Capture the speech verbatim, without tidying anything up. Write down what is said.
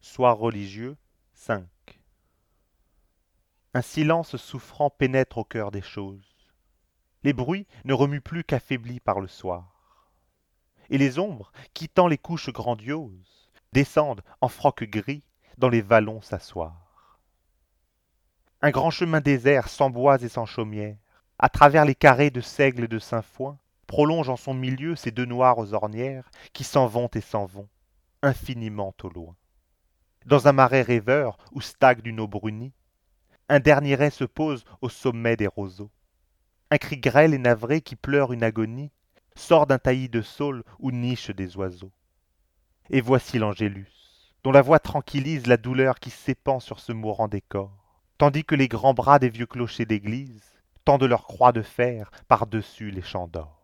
Soir religieux, cinq. Un silence souffrant pénètre au cœur des choses. Les bruits ne remuent plus qu'affaiblis par le soir. Et les ombres, quittant les couches grandioses, descendent en froc gris dans les vallons s'asseoir. Un grand chemin désert, sans bois et sans chaumière, à travers les carrés de seigle et de sainfoin, prolonge en son milieu ces deux noires ornières qui s'en vont et s'en vont, infiniment au loin. Dans un marais rêveur où stagne une eau brunie, un dernier ray se pose au sommet des roseaux. Un cri grêle et navré qui pleure une agonie sort d'un taillis de saules où nichent des oiseaux. Et voici l'Angélus, dont la voix tranquillise la douleur qui s'épand sur ce mourant décor, tandis que les grands bras des vieux clochers d'église tendent leurs croix de fer par-dessus les champs d'or.